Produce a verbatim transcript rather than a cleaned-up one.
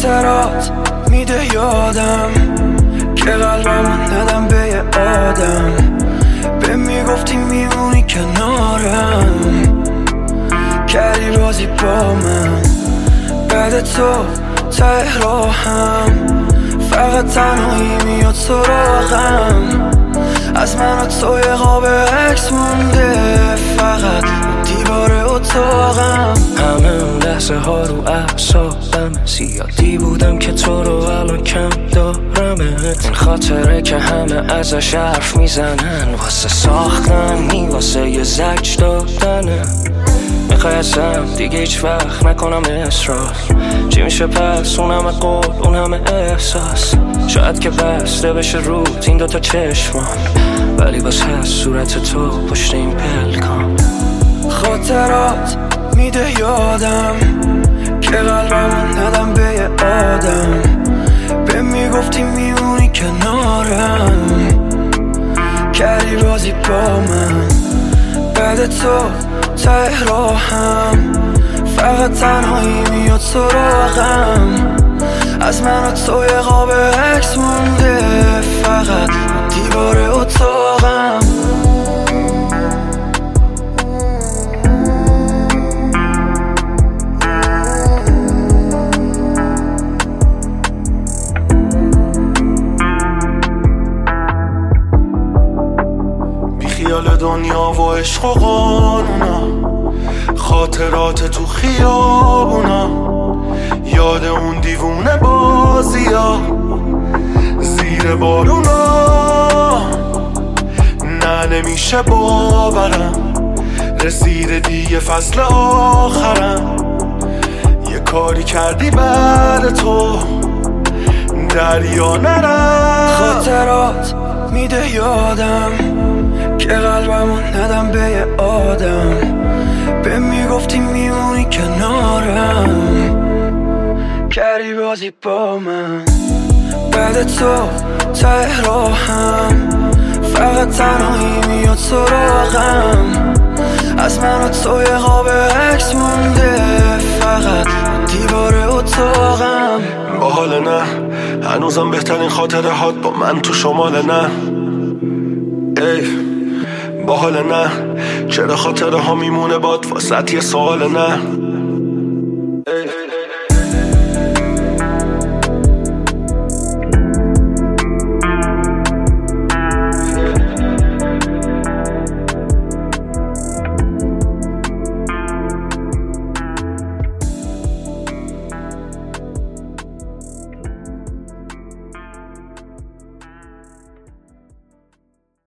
خاطرات میده یادم که قلبمو ندم به یه آدم. به میگفتی میمونی کنارم، کردی بازی با من. بعد تو ته راهم فقط تنهایی میاد سراغم. از من و تو یه قاب عکس مونده فقط دیوار اتاقم. همه اون لحظه ها رو اعصابم، زیادی بودم که تو رو الان کم دارمت. این خاطره که همه ازش حرف میزنن، واسه ساختن نی واسه یه زجر دادنه. میخوای ازم دیگه هیچ وقت نکنم اصرار. چی میشه پس اون همه قول اون همه احساس؟ شاید که بسته بشه روت این دوتا چشمم، ولی باز هست صورت تو پشت این پلکام. خاطرات میده یادم که قلبمو ندم به یه آدم. به میگفتی میمونی کنارم، کردی بازی با من. بعد تو ته راهم فقط تنهایی میاد سراغم. از من و تو یه قاب عکس مونده فقط دیوار اتاقم. خیال دنیا و عشق و قانونا، خاطرات تو خیابونا، یاد اون دیوونه بازیا زیر بارونا. نه نمیشه باورم رسیده دیگه فصل آخرم. یه کاری کردی بعد تو دریا نرم. خاطرات میده یادم که قلبمو ندم به یه آدم. به میگفتی میمونی کنارم، کردی بازی با من. بعد تو ته راهم فقط تنهایی میاد سراغم. از من و تو یه قاب عکس مونده فقط دیوار اتاقم. با حال نه هنوزم بهترین خاطره هات با من تو شمال نه. ای با حال نه چرا خاطره ها میمونه باد واسط یه سوال نه. ای